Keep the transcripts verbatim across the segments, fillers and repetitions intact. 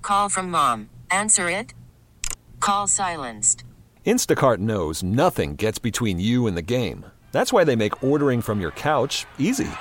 Call from mom. Answer it. Call silenced. Instacart knows nothing gets between you and the game. That's why they make ordering from your couch easy.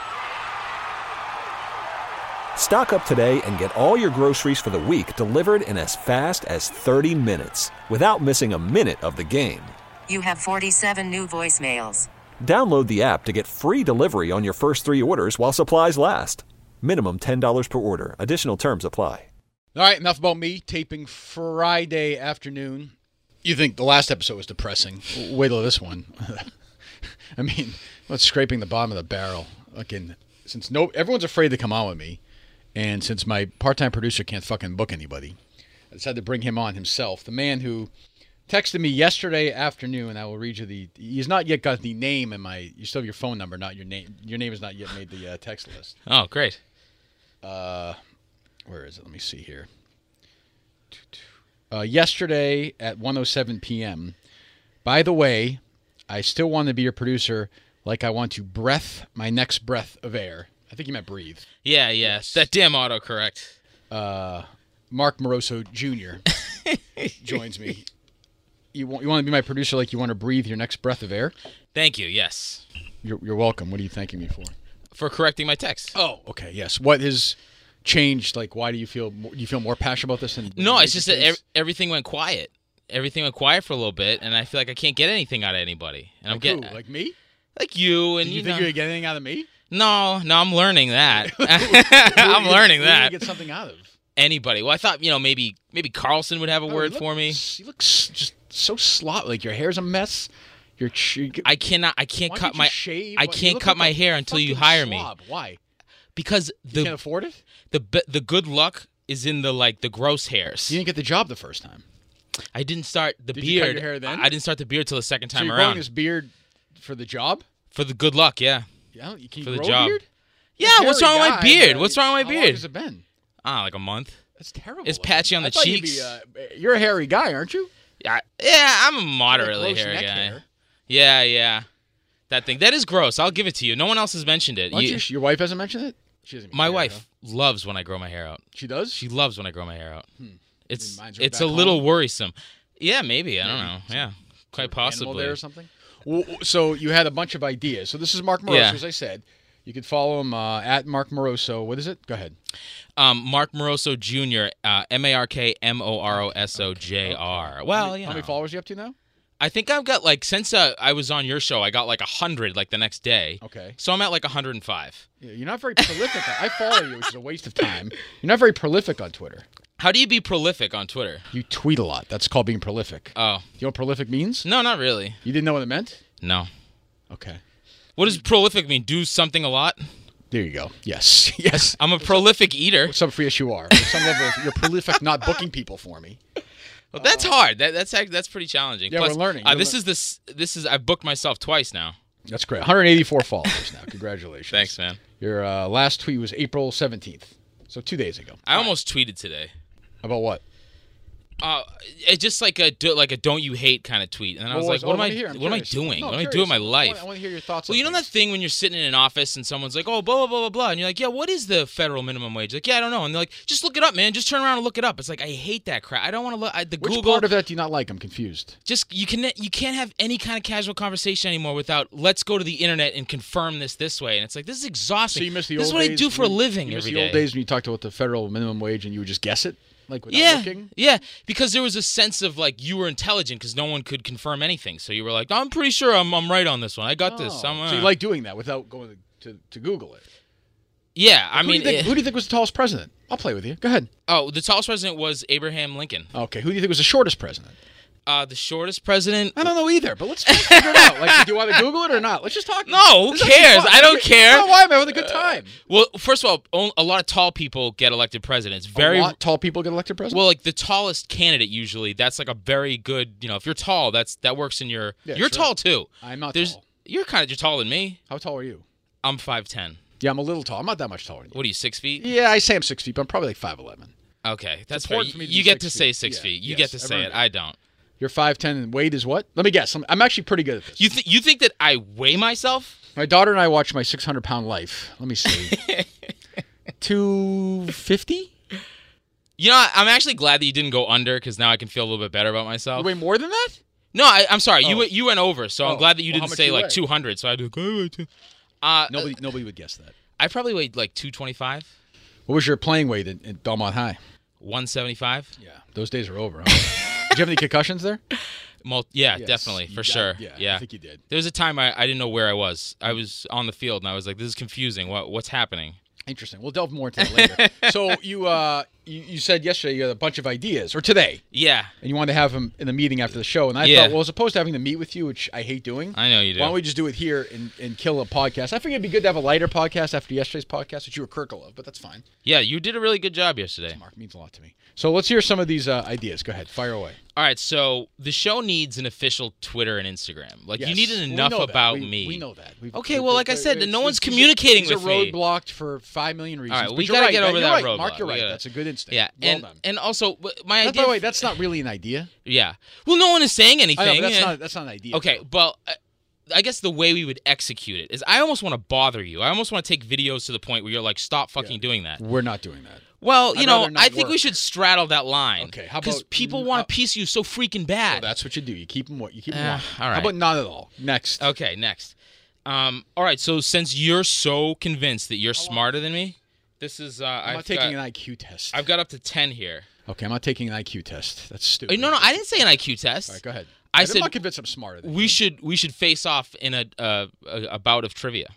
Stock up today and get all your groceries for the week delivered in as fast as thirty minutes without missing a minute of the game. You have forty-seven new voicemails. Download the app to get free delivery on your first three orders while supplies last. Minimum ten dollars per order. Additional terms apply. All right, enough about me. Taping Friday afternoon. You think the last episode was depressing. Wait till this one. I mean, what's scraping the bottom of the barrel? Again, since no, everyone's afraid to come on with me, and since my part-time producer can't fucking book anybody, I decided to bring him on himself. The man who texted me yesterday afternoon. I will read you the. He's not yet got the name in my. You still have your phone number, not your name. Your name has not yet made the uh, text list. Oh, great. Uh, where is it? Let me see here. Uh, yesterday at one oh seven p.m. By the way, I still want to be your producer like I want to breath my next breath of air. I think you meant breathe. Yeah, yeah. Yes. That damn autocorrect. Uh, Mark Moroso Junior joins me. You want, you want to be my producer like you want to breathe your next breath of air? Thank you, yes. You're, you're welcome. What are you thanking me for? For correcting my text. Oh, okay, yes. What has changed? Like, why do you feel do you feel more passionate about this? Than no, it's just that ev- everything went quiet. Everything went quiet for a little bit, and I feel like I can't get anything out of anybody. And like I'm getting who? Like me? Like you. And Did you, you think know. you were getting anything out of me? No, no, I'm learning that. I'm who, learning who that. Did you get something out of? Anybody. Well, I thought, you know, maybe maybe Carlson would have a oh, word look, for me. You look just so slot. Like your hair's a mess. Your ch- I cannot. I can't Why cut you my. shave? I Why- can't look cut like my a hair until you fucking hire slob. me. Why? Because the you can't afford it. the the the good luck is in the like the gross hairs. You didn't get the job the first time. I didn't start the Did you beard. cut your hair then? I didn't start the beard till the second So time you're around. growing this beard for the job? For the good luck, yeah. Yeah, you can For you the grow job. a beard? Yeah, You're a what's hairy wrong with my guy, beard? but What's wrong with my How long beard? has it been? Ah, like a month. That's terrible. It's patchy on I the thought you'd cheeks. Be, uh, you're a hairy guy, aren't you? Yeah, yeah, I'm a moderately gross hairy neck guy. hair. Yeah, yeah. That thing. That is gross. I'll give it to you. No one else has mentioned it. Why don't You- you, your wife hasn't mentioned it? She doesn't my care, wife huh? loves when I grow my hair out. She does? She loves when I grow my hair out. Hmm. It's mine's right it's a back little home? worrisome. Yeah, maybe. I don't Maybe. know. Some- Yeah, quite Animal possibly. there or something? Well, so you had a bunch of ideas. So this is Mark Moroso, Yeah. as I said. You could follow him uh, at Mark Moroso. What is it? Go ahead. Um, Mark Moroso Junior, uh, M A R K M O R O S O J R. Well, how many, you how many know. followers are you up to now? I think I've got like since uh, I was on your show, I got like a hundred like the next day. Okay. So I'm at like one hundred and five. Yeah, you're not very prolific. I follow you, which is a waste of time. You're not very prolific on Twitter. How do you be prolific on Twitter? You tweet a lot. That's called being prolific. Oh, You know what prolific means? no, not really. You didn't know what it meant? No. Okay. What does prolific mean? Do something a lot? There you go. Yes. Yes. I'm a prolific eater. Some for yes, you are. At some level, you're prolific not booking people for me. Well, that's hard. That, that's act- that's pretty challenging. Yeah, Plus, we're learning. Uh, You're this lear- is this this is I've booked myself twice now. That's great. one hundred eighty-four followers now. Congratulations. Thanks, man. Your uh, last tweet was April seventeenth. So two days ago. I almost tweeted today. About what? Uh, it's just like a do, like a don't you hate kind of tweet, and then I was What like, was- what oh, am let I me hear. I'm what am I curious. doing? No, what I'm am I doing curious. with my I life? wanna- I want to hear your thoughts. Well, on you know that things. thing when you're sitting in an office and someone's like, oh, blah, blah, blah, blah, blah. And you're like, yeah, what is the federal minimum wage? Like, yeah, I don't know. And they're like, just look it up, man. Just turn around and look it up. It's like, I hate that crap. I don't want to look. I, the Which Google. part of that do you not like? I'm confused. Just, you, can, you can't have any kind of casual conversation anymore without, let's go to the internet and confirm this this way. And it's like, this is exhausting. So you miss the this old is what days I do for a when- living you miss every the day. old days when you talked about the federal minimum wage and you would just guess it? Like without Yeah, looking? yeah, because there was a sense of like you were intelligent because no one could confirm anything. So you were like, I'm pretty sure I'm I'm right on this one. I got this. Oh. I'm, uh. So you like doing that without going to, to Google it? Yeah, I who mean, do you think, it- who do you think was the tallest president? I'll play with you. Go ahead. oh, the tallest president was Abraham Lincoln. Okay. Who do you think was the shortest president? Uh, the shortest president. I don't know either, but let's figure it out. Like, do you want to Google it or not? Let's just talk. No, who This is actually cares? fun. I don't care. No, why am I having a good time? Well, first of all, on- a lot of tall people get elected presidents. Very a lot tall people get elected president. well, like the tallest candidate usually. That's like a very good. You know, if you're tall, that's that works in your. Yeah, you're sure. tall too. I'm not There's, tall. You're kind of you're taller than me. How tall are you? I'm five ten. Yeah, I'm a little tall. I'm not that much taller than you. What are you, six feet? Yeah, I say I'm six feet, but I'm probably like five eleven. Okay, that's fair. important You, for me to you be get six to say feet. six Yeah, feet. You yes, get to say I've it. earned I don't. You're five ten and weight is what? Let me guess. I'm, I'm actually pretty good at this. You th- you think that I weigh myself? My daughter and I watch my six hundred pound life. Let me see. two fifty? You know, I'm actually glad that you didn't go under because now I can feel a little bit better about myself. You weigh more than that? No, I, I'm sorry. Oh. You went- you went over, so Oh. I'm glad that you Well, how didn't much say you like weigh? two hundred. So I do. Uh, Nobody, nobody would guess that. I probably weighed like two twenty-five, What was your playing weight in, in Belmont High? one seventy-five. Yeah, those days are over. Huh? Did you have any concussions there? Mul- yeah, Yes, definitely, you for got- sure. Yeah, Yeah. I think you did. There was a time I, I didn't know where I was. I was on the field, and I was like, this is confusing. What What's happening? Interesting. We'll delve more into that later. So you, uh, you you said yesterday you had a bunch of ideas, or today, Yeah, and you wanted to have them in the meeting after the show. And I Yeah. thought, well, as opposed to having to meet with you, which I hate doing, I know you do. why don't we just do it here and, and kill a podcast? I figured it'd be good to have a lighter podcast after yesterday's podcast, which you were critical of, but that's fine. Yeah, you did a really good job yesterday. Mark, means a lot to me. So let's hear some of these uh, ideas. Go ahead, fire away. All right, so the show needs an official Twitter and Instagram. Like, you Yes. need Well, we enough know that. about We- me. We know that. We've, Okay, we've- well, like I it's- said, it's- no one's these are- communicating these with are me. roadblocked for five million reasons. All right, but we you're gotta right, get Ben, over you're that right. Mark, roadblock. you're We right. gotta- That's a good instinct. Yeah, well and done. and also but my That, idea. by the way, that's not really an idea. yeah. Well, no one is saying anything. I know, but that's and- not that's not an idea. Okay, well, uh, I guess the way we would execute it is I almost want to bother you. I almost want to take videos to the point where you're like, stop fucking Yeah. doing that. We're not doing that. Well, you I'd know, rather not I think we work. should straddle that line. Okay, how Because about- people mm, want uh, a piece of you so freaking bad. Well, that's what you do. You keep them what you keep them Uh, warm. all right. How about not at all? Next. Okay, next. Um, all right, so since you're so convinced that you're smarter than me, this is uh, I'm I've not taking got, an I Q test. I've got up to ten here. Okay, I'm not taking an I Q test. That's Uh, stupid. No, no, I didn't say an I Q test. All right, go ahead. I I'm said not convinced I'm smarter than we you. should we should face off in a uh, a, a bout of trivia.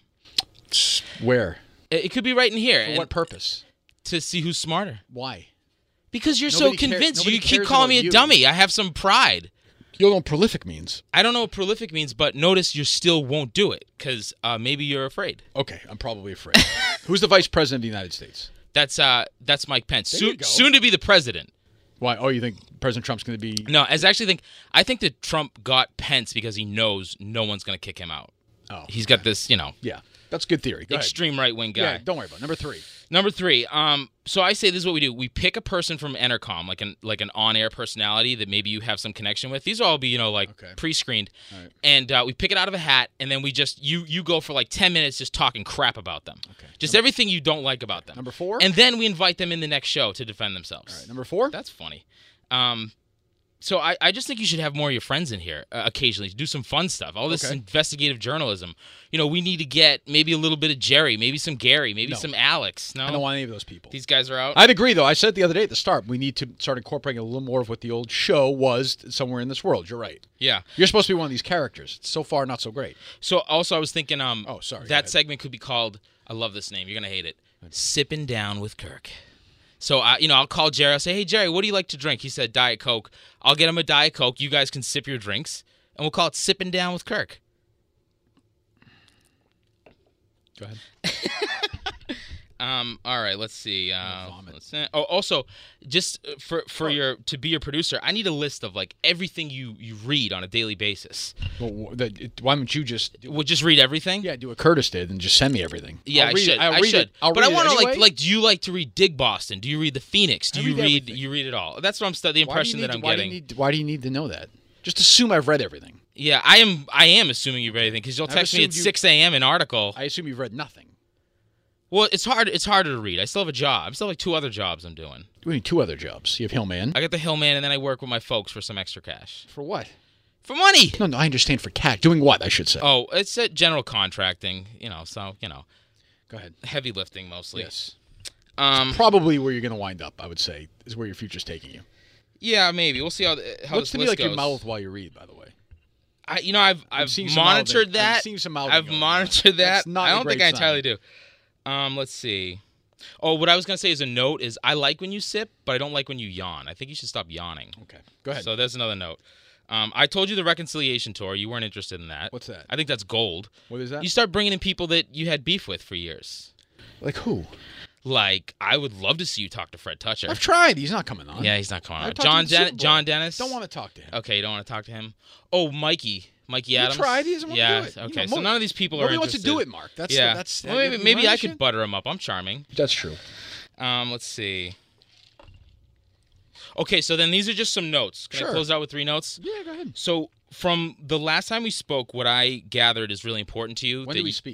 Where? It, it could be right in here. For and what purpose? to see who's smarter. Why? Because you're Nobody so care- convinced. nobody you keep cares calling about me a you. dummy. I have some pride. You don't know what prolific means. I don't know what prolific means, but notice you still won't do it because uh, maybe you're afraid. Okay, I'm probably afraid. Who's the vice president of the United States? That's uh, that's Mike Pence, There soon, you go. soon to be the president. Why? Oh, you think President Trump's going to be? No, as I actually think I think that Trump got Pence because he knows no one's going to kick him out. Oh, He's got this, you know, yeah. That's a good theory. Go extreme right wing guy. ahead. Yeah, don't worry about it. Number three. Number three. Um, so I say this is what we do. We pick a person from Entercom, like an like an on-air personality that maybe you have some connection with. These will all be, you know, like Okay. pre-screened, All right. and uh, we pick it out of a hat, and then we just you you go for like ten minutes just talking crap about them. Okay. Just everything you don't like about them. Number four? And then we invite them in the next show to defend themselves. All right. Number four. That's funny. Um, so I, I just think you should have more of your friends in here uh, occasionally to do some fun stuff. All this Okay. investigative journalism. You know, we need to get maybe a little bit of Jerry, maybe some Gary, maybe No. some Alex. No, I don't want any of those people. these guys are out. I'd agree, though. I said the other day at the start, we need to start incorporating a little more of what the old show was somewhere in this world. You're right. yeah. You're supposed to be one of these characters. So far, not so great. So also I was thinking, um, Oh, sorry, go that ahead. segment could be called. I love this name. You're gonna hate it. Sipping down with Kirk. So I, you know, I'll call Jerry. I'll say, "Hey, Jerry, what do you like to drink?" He said, "Diet Coke." I'll get him a Diet Coke. You guys can sip your drinks, and we'll call it "Sipping Down with Kirk." Go ahead. Um. All right. Let's see. Uh, vomit. let's, uh, oh, also, just uh, for for your to be your producer, I need a list of like everything you you read on a daily basis. Well, wh- the, it- why don't you just We'll just read everything. yeah do what Curtis did and just send me everything? Yeah, I'll I read should. It. I'll I read should. It. I'll but I read it want to like anyway. like. Do you like to read Dig Boston? Do you read the Phoenix? Do I you read read? everything. You read it all. That's what I'm. St- the Why do you impression need that to- I'm why getting. Do you need, why do you need to know that? Just assume I've read everything. Yeah, I am. I am assuming you read anything because you'll I've text me at assumed you- six a.m. an article. I assume you've read nothing. Well, it's hard. It's harder to read. I still have a job. I still have like two other jobs I'm doing. Doing two other jobs. You have Hillman. I got the Hillman, and then I work with my folks for some extra cash For what? for money. No, no, I understand for cat. Doing what, I should say. Oh, it's uh, general contracting. You know, so you know, Go ahead. heavy lifting mostly. Yes. Um. Probably where you're going to wind up, I would say, is where your future's taking you. Yeah, maybe we'll see how the- how Looks this to me list like goes. your mouth while you read, by the way. I, you know, I've I've seeing some monitored mouthing. that. I'm seeing some mouthing I've going on. monitored that. That's not I a don't think great I entirely sign. do. Um, let's see. Oh, what I was gonna say as a note is I like when you sip, but I don't like when you yawn. I think you should stop yawning. Okay. Go ahead. So there's another note. Um, I told you the reconciliation tour. You weren't interested in that. What's that? I think that's gold. What is that? You start bringing in people that you had beef with for years. Like who? Like I would love to see you talk to Fred Toucher. I've tried. He's not coming on. Yeah, he's not coming I on. talked to John him at the Super Den- Bowl. John Dennis. Don't want to talk to him. Okay, you don't want to talk to him. Oh, Mikey. Mikey You Adams. tried. He doesn't want yeah. to do it. You Okay. know, so mo- none of these people Nobody are wants to interested. do it, Mark. That's yeah. that's. Well, maybe you maybe I understand? could butter him up. I'm charming. That's true. Um, let's see. Okay, so then these are just some notes. Can Sure. I close out with three notes? Yeah, go ahead. So from the last time we spoke, what I gathered is really important to you. When that do we you- speak?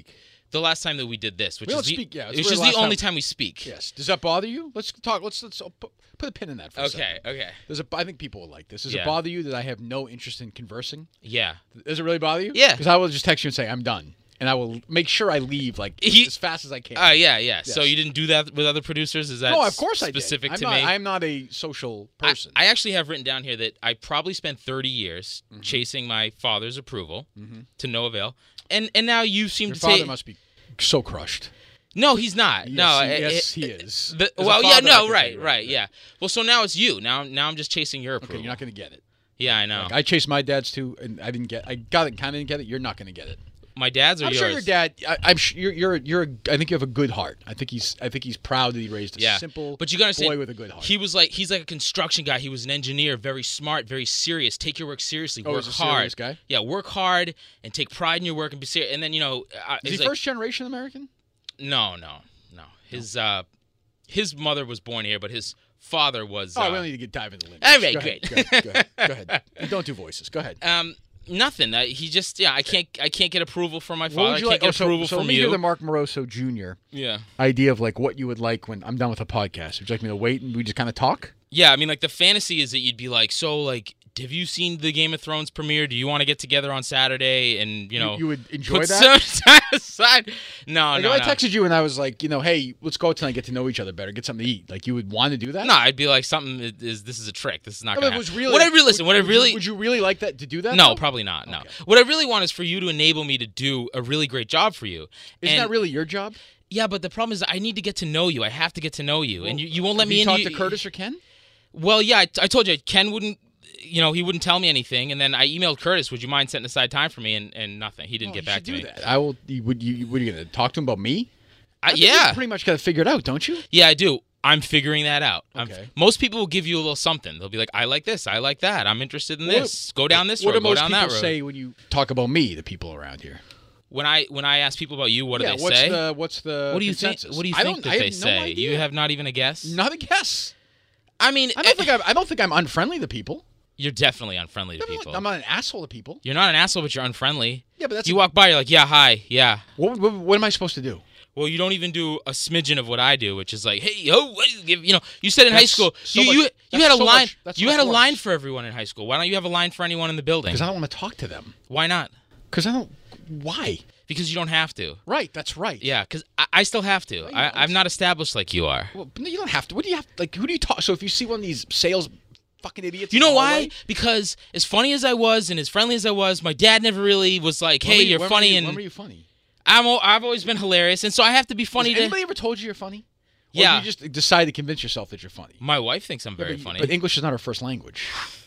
the last time that we did this, which We is don't the, speak- yeah, it's which the is last the only time- time we speak. Yes. Does that bother you? Let's talk. Let's let's uh, put, put a pin in that for a Okay. second. Okay. Does it? I think people will like this. Does Yeah. it bother you that I have no interest in conversing? Yeah. Does it really bother you? Yeah. Because I will just text you and say I'm done, and I will make sure I leave like He- as fast as I can. Uh, yeah, yeah. So Yes. you didn't do that with other producers? Is that no, of course I did. specific I'm to not, me? I'm not a social I, person. I actually have written down here that I probably spent thirty years Mm-hmm. chasing my father's approval to no avail, and and now you seem Your to father take. must be so crushed. No, he's not. Yes, no, he, it- yes, it- he is. the- As a well, yeah, father, I no, can right, tell you right, yeah. Well, so now it's you. Now, now I'm just chasing your approval. Okay, you're not going to get it. Yeah, I know. Like, I chased my dad's too, and I didn't get. I got it, kind of didn't get it. You're not going to get it. My dad's or I'm yours? sure your dad. I, I'm sure you're. You're. You're. A, I think you have a good heart. I think he's. I think he's proud that he raised a Yeah, simple. but you gotta understand, boy with a good heart. He was like he's like a construction guy. He was an engineer, very smart, very serious. Take your work seriously. Oh, work he's a hard. serious guy? Yeah, work hard and take pride in your work and be serious. And then you know, uh, is it's he like- first generation American? No, no, no. His uh, his mother was born here, but his father was. Oh, uh, we don't need to get dive into lineage. all right, go great. Ahead, go ahead. Go ahead. Go ahead. You don't do voices. Go ahead. Um, nothing. Uh, he just yeah. I can't I can't get approval from my What father. would I you can't like? get Oh, so, approval so from let me you. hear the Mark Moroso Junior yeah. idea of like what you would like when I'm done with a podcast. Would you like me to wait and we just kind of talk? Yeah, I mean, like the fantasy is that you'd be like, so like, have you seen the Game of Thrones premiere? Do you want to get together on Saturday and you know you, you would enjoy put that. some time aside? No, Like no, if no. I texted you and I was like, you know, hey, let's go out tonight, get to know each other better, get something to eat. Like you would want to do that? No, I'd be like, something is, is this is a trick. This is not No, gonna but it was happen. really. What I really listen. would, What I would really You, would you really like that to do that? no, though? probably not. No. Okay. What I really want is for you to enable me to do a really great job for you. Isn't And- that really your job? Yeah, but the problem is I need to get to know you. I have to get to know you, and you, you won't let Have me you in. talk You- to Curtis or Ken? Well, yeah, I, I told you Ken wouldn't. You know, he wouldn't tell me anything, and then I emailed Curtis. Would you mind setting aside time for me? And, and nothing. He didn't Well, get you back should to do me. That. I will. You, would you? What are you going to talk to him about me? I, I think yeah, you pretty much got it figured out, don't you? yeah, I do. I'm figuring that out. I'm- Okay. most people will give you a little something. They'll be like, "I like this. I like that. I'm interested in What- this. Go down this What road. do Go most down people that road." say when you talk about me? The people around here. When I when I ask people about you, what yeah. do they what's say? the What's the what do you think? consensus? What do you I think don't- that I they have no say? idea. You have not even a guess. Not a guess. I mean, I don't eh, think I'm, I don't think I'm unfriendly to people. you're definitely unfriendly to I'm not- people. I'm not an asshole to people. You're not an asshole, but you're unfriendly. Yeah, but that's you a- walk by, you're like, "Yeah, hi, yeah." What, what, what am I supposed to do? Well, you don't even do a smidgen of what I do, which is like, "Hey, yo, what do you give?" You know, you said in high That's school, so you much- you, you that's had a so line. much- that's you much had a worse. line for everyone in high school. Why don't you have a line for anyone in the building? Because I don't want to talk to them. Why not? Because I don't. Why? Because you don't have to. Right. That's right. Yeah, because I, I still have to. you I, don't. I'm not established like you are. Well, no, you don't have to. What do you have? Like, who do you talk? So if you see one of these sales fucking idiots, You in know the why? hallway- Because as funny as I was and as friendly as I was, my dad never really was like, When "Hey, were you- you're when were funny," you- and when were you funny? I'm al- I've always been hilarious, and so I have to be funny Has to. anybody ever told you you're funny? Or Yeah. You just decide to convince yourself that you're funny. My wife thinks I'm very but, funny. But English is not her first language.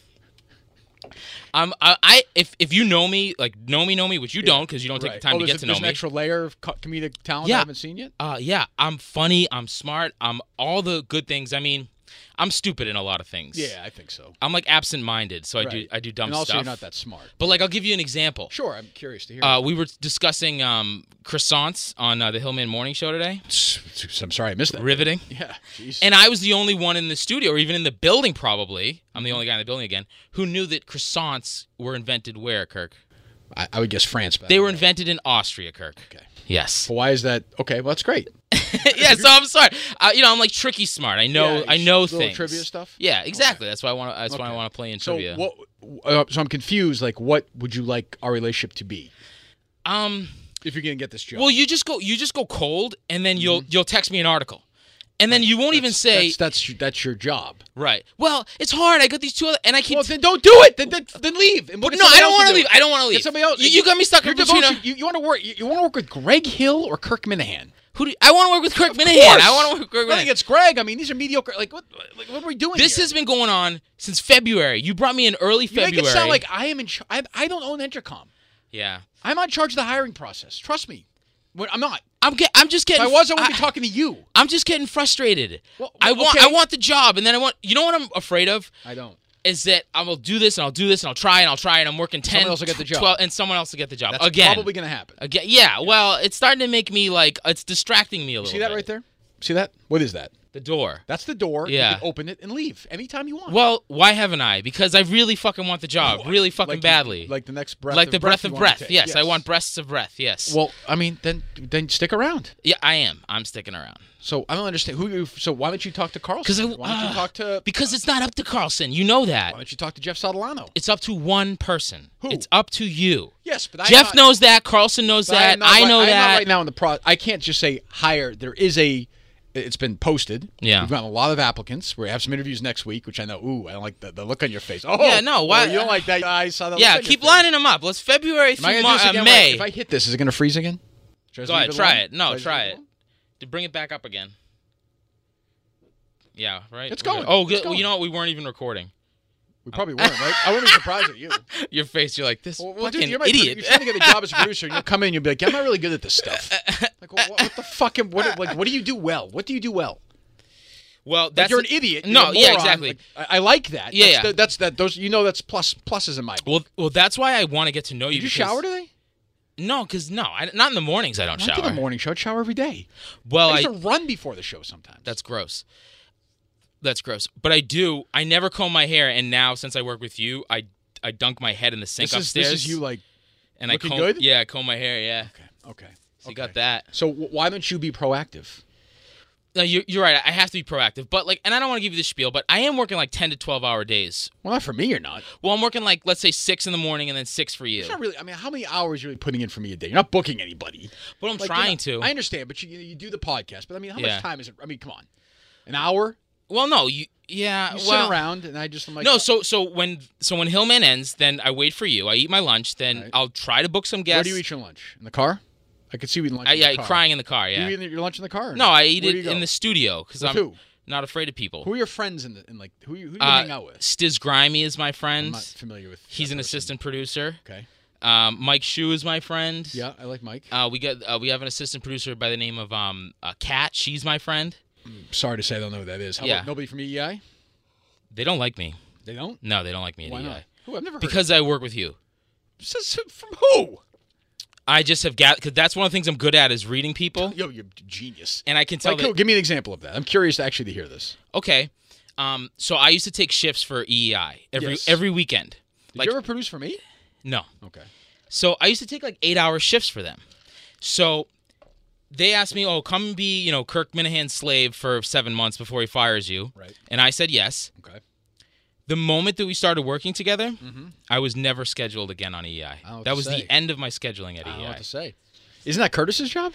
Um, I, I if if you know me, like know me, know me, which you don't, because you don't take Right. the time oh, to there's get a- to know there's me. an extra layer of co- comedic talent Yeah. I haven't seen yet. Uh, yeah, I'm funny. I'm smart. I'm all the good things. I mean, I'm stupid in a lot of things. Yeah, I think so. I'm like absent-minded, so I do Right. I do dumb and also, stuff. you're not that smart. But like, I'll give you an example. Sure, I'm curious to hear. Uh, we were discussing um, croissants on uh, the Hillman Morning Show today. I'm sorry I missed that. Riveting. Yeah. Jeez. And I was the only one in the studio, or even in the building, probably. I'm the only guy in the building again who knew that croissants were invented where, Kirk? I, I would guess France. But I They don't were know. invented in Austria, Kirk. Okay. Yes. But why is that? Okay, well that's great. Yeah. So I'm sorry. Uh, you know, I'm like tricky smart. I know. Yeah, I know little things. trivia stuff? Yeah. Exactly. That's why I want. That's why I Okay. want to play in So trivia. what? Uh, so I'm confused. Like, what would you like our relationship to be Um. if you're gonna get this job? Well, you just go. You just go cold, and then you'll you'll text me an article, and then you won't even Mm-hmm. That's- say that's that's your, that's your job. right. Well, it's hard. I got these two other, and I keep. Well, then don't do it. Then then, then leave. And But get no, somebody I don't else want to do leave. it. I don't want to leave. Get somebody else. You, you got me stuck Your in between. devotion. a- You, you want to work? You, you want to work with Greg Hill or Kirk Minahan? Who do you, I want to work with Kirk Of Minahan. course. I want to work with Kirk Nothing Minahan. against Greg. I mean, these are mediocre. Like what? Like what are we doing? This here? has been going on since February. You brought me in early You February. make it sound like I am in. Ch- I, I don't own Intercom. yeah. I'm on charge of the hiring process. Trust me. When- I'm not. I'm get, I'm just If getting. I was, I wouldn't I- be talking to you. I'm just getting frustrated. Well, I well, want okay. I want the job, and then I want. You know what I'm afraid of? I don't. Is that I will do this and I'll do this and I'll try and I'll try and I'm working ten, Someone else will get the job. twelve, and someone else will get the job That's again. probably going to happen. Again, yeah, Well, it's starting to make me like it's distracting me a You little. see that bit. right there? See that? What is that? The door. That's the door. Yeah. You can open it and leave anytime you want. Well, why haven't I? Because I really fucking want the job, really fucking like, badly. Like the next breath. Like of the breath of you breath. want to Yes, take. I want breaths of breath. Yes. Well, I mean, then then stick around. Yeah, I am. I'm sticking around. So I don't understand who. You, so why don't you talk to Carlson? Because I, why don't you uh, talk to? because it's not up to Carlson. You know that. Why don't you talk to Jeff Sottolano? It's up to one person. Who? It's up to you. Yes, but I Jeff not, knows that. Carlson knows but I that. am not I right- know I am that. Not right now in the pro, I can't just say hire. There is a. It's been posted. Yeah. We've gotten a lot of applicants. We have some interviews next week, which I know. Ooh, I don't like the, the look on your face. Oh, Yeah, no, why- oh, you don't like that? I saw that. Yeah, look on your keep face. lining them up. Let's February Am I through gonna do this Mar- again? uh, May. If I hit this, is it going to freeze again? Should I Go leave ahead, it try alone? it. No, Should I just try leave it. alone? To bring it back up again. Yeah, right. It's We're going. good. Oh, It's good. Well, going. you know what? We weren't even recording. We probably weren't, right? I wouldn't be surprised at you. Your face, you're like this Well, well, fucking dude, you're my, idiot. You're trying to get a job as a producer, and you'll come in and you'll be like, I'm not really good at this stuff. Like, what, what the fucking, what, like, what do you do well? What do you do well? well, Like, that's you're an idiot. You're No, a yeah, moron. exactly. Like, I, I like that. Yeah, that's, yeah. The, that's that. Those, you know, that's plus pluses in my book. Well, well, that's why I want to get to know you. Did you because- shower today? No, because no, I, not in the mornings. I don't Not shower. to the morning show. I shower every day. Well, I I, used to run before the show sometimes. that's gross. That's gross. But I do. I never comb my hair, and now since I work with you, I I dunk my head in the sink this is, upstairs. This is you like. and looking I comb, good? Yeah, I comb my hair. Yeah. Okay. Okay. So you okay. got that. So w- why don't you be proactive? No, you're, you're right. I have to be proactive. But like, and I don't want to give you the spiel, but I am working like ten to twelve hour days. Well, not for me. You're not. Well, I'm working like, let's say six in the morning and then six for you. It's not really. I mean, how many hours are you really putting in for me a day? You're not booking anybody. But I'm Like, trying you're not- to. I understand, but you you do the podcast. But I mean, how Yeah. much time is it? I mean, come on, an hour. Well, no, you. Yeah. You well, sit around, and I just I'm like, no, so so when so when Hillman ends, then I wait for you. I eat my lunch, then Right. I'll try to book some guests. where do you eat your lunch? In the car? I could see you eating lunch. I, in yeah, the car. crying in the car. Yeah. Do you eat your lunch in the car? or No, not? I eat Where do it you in go? the studio because With I'm who? not afraid of people. Who are your friends in the in like who you who you uh, hang out with? Stiz Grimy is my I'm friend. not familiar with. He's that an person. assistant producer. Okay. Um, Mike Shue is my friend. Yeah, I like Mike. Uh, we got uh, we have an assistant producer by the name of um uh, Kat. She's my friend. Sorry to say, I don't know who that is. How Yeah. about nobody from E E I? They don't like me. They don't. No, they don't like me at Why E I. not? Who? I've never heard. Because I work with you. Of. Says from who? I just have got because that's one of the things I'm good at is reading people, Yo, you're a genius. and I can tell Like, that. who? Give me an example of that. I'm curious to actually to hear this. Okay, um, so I used to take shifts for E E I every Yes. every weekend. Did Like you ever produce for me? no, Okay. so I used to take like eight hour shifts for them. So they asked me, "Oh, come and be you know Kirk Minahan's slave for seven months before he fires you." Right. And I said yes. Okay. The moment that we started working together, Mm-hmm. I was never scheduled again on E E I. I don't know what That to was say. the end of my scheduling at I don't know E E I. what to say. Isn't that Curtis's job?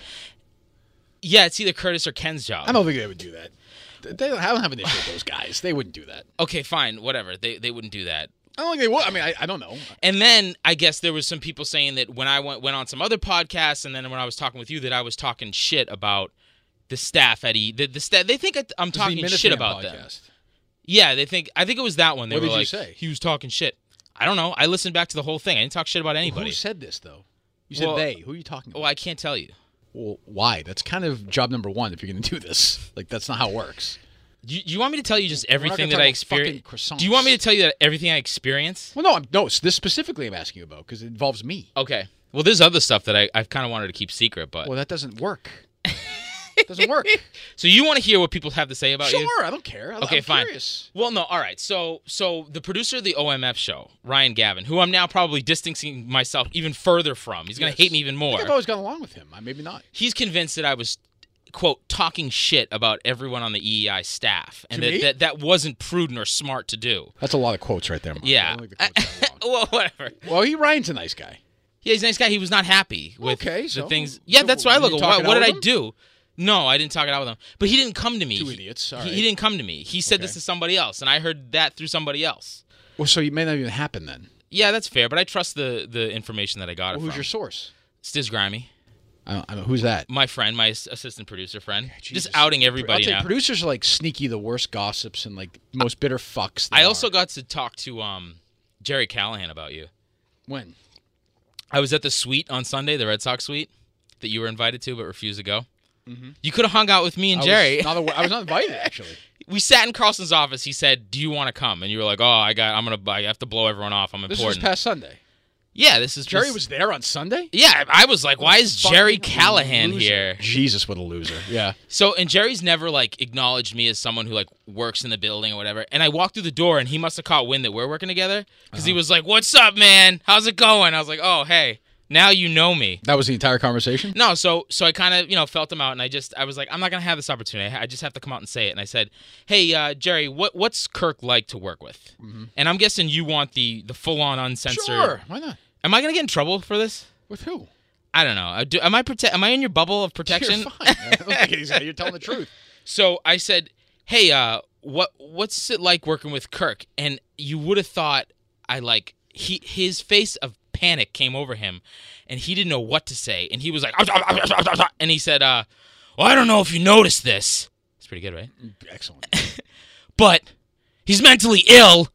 Yeah, it's either Curtis or Ken's job. I don't think they would do that. They don't, I don't have an issue with those guys. They wouldn't do that. Okay, fine, whatever. They they wouldn't do that. I don't think they would. I mean, I, I don't know. And then I guess there was some people saying that when I went went on some other podcasts, and then when I was talking with you, that I was talking shit about the staff at E. The, the staff. They think I- I'm This is talking the shit Minuteman about them. podcast. Yeah, they think. I think it was that one. They What were did you like, say? he was talking shit. I don't know. I listened back to the whole thing. I didn't talk shit about anybody. Who said this though? You said Well- they. Who are you talking about? Oh, I can't tell you. Well, why? That's kind of job number one if you're going to do this. Like, that's not how it works. Do you, do you want me to tell you just everything gonna that talk I about experience? fucking croissants. Do you want me to tell you that everything I experience? Well, no, I'm, no. It's this specifically I'm asking you about because it involves me. Okay. Well, there's other stuff that I, I've kind of wanted to keep secret, but Well, that doesn't work. doesn't work. so you want to hear what people have to say about Sure, you? I don't care. I, Okay, I'm fine. Curious. Well, no, all right. So, so the producer of the O M F show, Ryan Gavin, who I'm now probably distancing myself even further from. He's going to Yes. hate me even I more. think I've always gotten along with him. I maybe not. He's convinced that I was, quote, talking shit about everyone on the E E I staff, and To that, me? that that wasn't prudent or smart to do. That's a lot of quotes right there. Mark. I Yeah. don't think the quotes that long. Well, whatever. Well, he Ryan's a nice guy. Yeah, he's a nice guy. He was not happy with Okay, the so- things. Yeah, so that's what I you look at. talk What, it what out did I with him? do? No, I didn't talk it out with him. But he didn't come to me. Two He- idiots. All He, right. he didn't come to me. He said this Okay. to somebody else, and I heard that through somebody else. Well, so you may not even happen then. Yeah, that's fair, but I trust the the information that I got Well, it who's from. your source? Stiz Grimy, I don't, I don't, who's that? my friend, my ass- assistant producer friend. Jesus. Just outing I'll everybody tell you, now. producers are like sneaky, the worst gossips and like most bitter fucks. I there also are. got to talk to um Jerry Callahan about you. when I was at the suite on Sunday, the Red Sox suite that you were invited to but refused to go. You could have hung out with me and I Jerry. Was not awa- I was not invited actually. We sat in Carlson's office. He said, "Do you want to come?" And you were like, "Oh, I got. I'm gonna. I have to blow everyone off. I'm This was important." past Sunday. Yeah, this is Jerry this- was there on Sunday? Yeah, I was like, why is Jerry Fucking Callahan loser. here? Jesus, what a loser. Yeah. So, and Jerry's never like acknowledged me as someone who like works in the building or whatever. And I walked through the door, and he must have caught wind that we're working together because Uh-huh. he was like, "What's up, man? How's it going?" I was like, "Oh, hey, now you know me." That was the entire conversation? No, so so I kind of you know felt him out, and I just I was like, I'm not gonna have this opportunity. I just have to come out and say it. And I said, "Hey, uh, Jerry, what what's Kirk like to work with?" Mm-hmm. And I'm guessing you want the the full on uncensored. Sure. Why not? Am I gonna get in trouble for this? With who? I don't know. I do, am I prote- Am I in your bubble of protection? You're fine. I don't think he's- You're telling the truth. So I said, "Hey, uh, what what's it like working with Kirk?" And you would have thought I like he his face of panic came over him, and he didn't know what to say, and he was like, and he said, uh, "Well, I don't know if you noticed this." It's pretty good, right? Excellent. But he's mentally ill.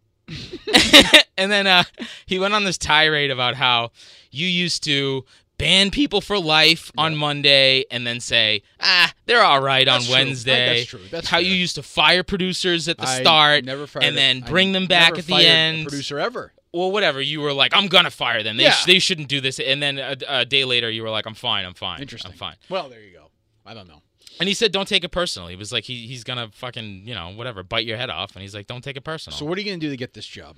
And then uh, he went on this tirade about how you used to ban people for life on Monday and then say, ah, they're all right That's on true. Wednesday. That's true. That's how fair. you used to fire producers at the I start never fired and a- then I bring them back never at the fired end. A producer ever. Well, whatever. You were like, I'm going to fire them. They, Yeah. sh- they shouldn't do this. And then a, a day later, you were like, I'm fine. I'm fine. Interesting. I'm fine. Well, there you go. I don't know. And he said, don't take it personally. He was like, he, he's going to fucking, you know, whatever, bite your head off. And he's like, don't take it personal. So what are you going to do to get this job?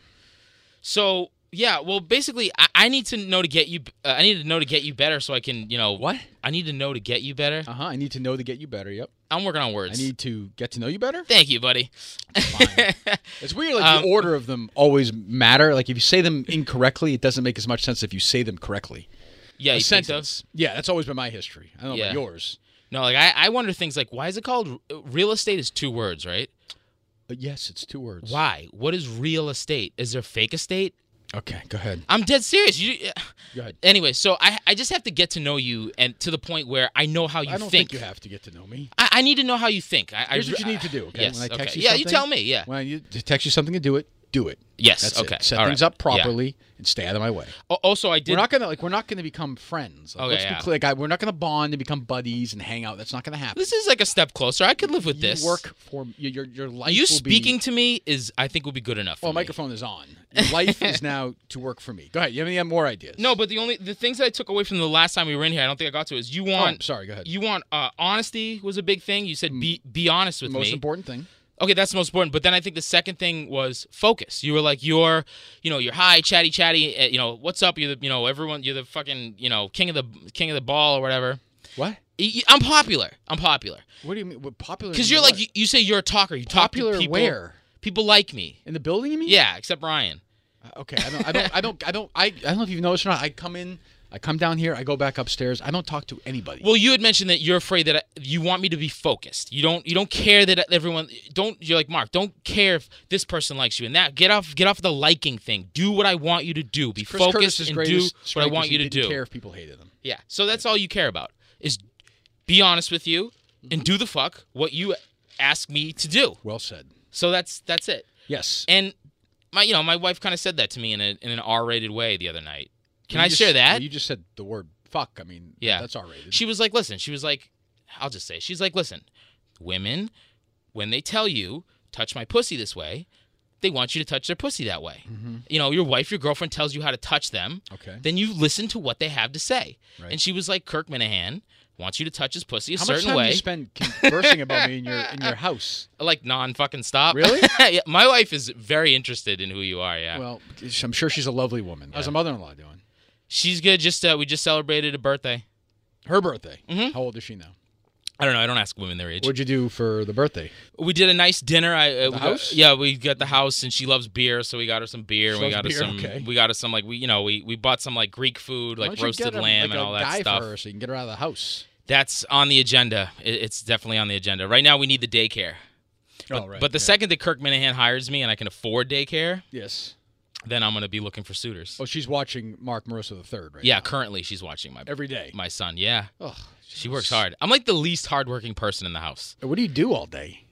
So yeah, well, basically, I, I need to know to get you. Uh, I need to know to get you better, so I can, you know, What? I need to know to get you better. Uh-huh. I need to know to get you better. Yep. I'm working on I words. need to get to know you better. Thank you, buddy. Fine. It's weird, like Um, the order of them always matter. Like if you say them incorrectly, it doesn't make as much sense if you say them correctly. Yeah, A you think so? sentence. Yeah, that's always been my history. I don't know Yeah. about yours. No, like I, I wonder things like, why is it called real estate? Is two words, right? But yes, it's two words. Why? What is real estate? Is there fake estate? Okay, go ahead. I'm dead serious. You. Go ahead. Anyway, so I, I just have to get to know you, and to the point where I know how you I don't think. think you have to get to know me. I, I need to know how you think. I, Here's I, what you need to do. Okay, Yes. when I text okay. you yeah, you something, tell me. Yeah. When I need to text you something to do it, do it. Yes. That's okay. it. Set All things right. up properly and stay out of my way. Yeah. Also, I did. We're not gonna like we're not gonna become friends. Like, Okay, let's yeah. be clear, guy. We're not gonna bond and become buddies and hang out. That's not gonna happen. This is like a step closer. I could live with you this. work for your your, your life. You will speaking Be, to me is, I think, will be good enough. For well, me. microphone is on. Your life is now to work for me. Go ahead. You have any more ideas? No, but the only the things that I took away from the last time we were in here, I don't think I got to is you Oh, want. sorry. Go ahead. You want uh, honesty was a big thing. You said be be honest with Most me. important thing. Okay, that's the most important. But then I think the second thing was focus. You were like, you're, you know, you're high, chatty, chatty. Uh, you know, what's up? You're the, you know, everyone. You're the fucking, you know, king of the king of the ball or whatever. What? Y- y- I'm popular. I'm popular. What do you mean? What, popular? Because in you're what? like you, you say you're a talker. You popular talk to people. where? People like me. In the building, you mean? Yeah, except Ryan. Uh, Okay. I don't. I don't. I don't. I don't. I. I don't know if you've noticed or not. I come in. I come down here. I go back upstairs. I don't talk to anybody. Well, you had mentioned that you're afraid that I, you want me to be focused. You don't. You don't care that everyone. Don't. You're like Mark. Don't care if this person likes you and that. Get off. Get off the liking thing. Do what I want you to do. Be Chris focused Curtis's and do greatest what I strength want is you he to didn't do. care if people hated him. Yeah. So that's all you care about is be honest with you and do the fuck what you ask me to do. Well said. So that's that's it. Yes. And my you know my wife kind of said that to me in a in an R-rated way the other night. Can You I just- share that? well, you just said the word fuck. I mean, Yeah. that's R-rated. She was like, listen, she was like, I'll just say, she's like, listen, women, when they tell you, touch my pussy this way, they want you to touch their pussy that way. Mm-hmm. You know, your wife, your girlfriend tells you how to touch them. Okay. Then you listen to what they have to say. Right. And she was like, Kirk Minahan wants you to touch his pussy a How much certain time way. do you spend conversing about me in your in your house? Like non-fucking stop. Really? Yeah, my wife is very interested in who you are, yeah. Well, I'm sure she's a lovely woman. How's Yeah. a mother-in-law doing? She's good. Just uh, we just celebrated a birthday. Her birthday. Mhm. How old is she now? I don't know. I don't ask women their age. What'd you do for the birthday? We did a nice dinner. I uh, The we got- house? yeah, we got the house, and she loves beer, so we got her some beer. She and we loves got her beer, some. okay. We got her some like we you know we, we bought some like Greek food, Why like don't you roasted get a- lamb like and all a that guy stuff. for her so you can get her out of the house. That's on the agenda. It, it's definitely on the agenda right now. We need the daycare. But, oh, right. but the yeah. second that Kirk Minahan hires me and I can afford daycare, Yes. then I'm gonna be looking for suitors. Oh, she's watching Mark Marissa the third, right? yeah, now. currently she's watching my Every day. my son. Yeah, Ugh, she works hard. I'm like the least hardworking person in the house. What do you do all day?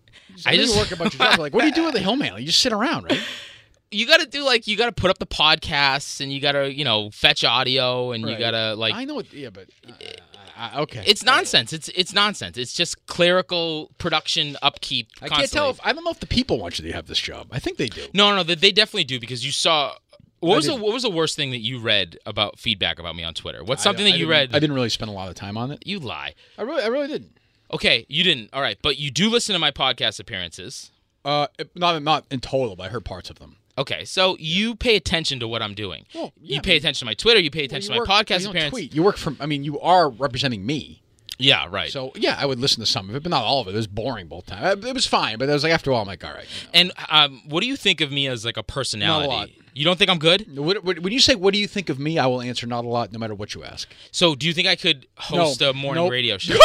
I I just- just work a bunch of jobs. Like, what do you do with the Hillman? You just sit around, right? You got to do like you got to put up the podcasts and you got to you know fetch audio and you Right. got to like I know what. Yeah, but uh, uh, okay. it's nonsense. It's it's nonsense. It's just clerical production upkeep. I Constantly. can't tell if I don't know if the people want you to have this job. I think they do. No, no, they, they definitely do because you saw What I was the didn't. What was the worst thing that you read about feedback about me on Twitter? What's something I, that I you didn't- read? I didn't really spend a lot of time on it. You lie. I really, I really didn't. Okay, you didn't. All right, but you do listen to my podcast appearances. Uh, not not in total, but I heard parts of them. Okay, so you pay attention to what I'm doing. Well, yeah, you I pay mean- attention to my Twitter. You pay Well, attention you to my work- podcast you don't appearances. tweet. You work from. I mean, you are representing me. Yeah, right. So yeah, I would listen to some of it, but not all of it. It was boring both times. It was fine, but it was like after a while, I'm like, all right. You know. and um, what do you think of me as like a personality? Not a lot. You don't think I'm good? What, what, when you say, "What do you think of me?" I will answer not a lot, no matter what you ask. So do you think I could host No. a morning Nope. radio show?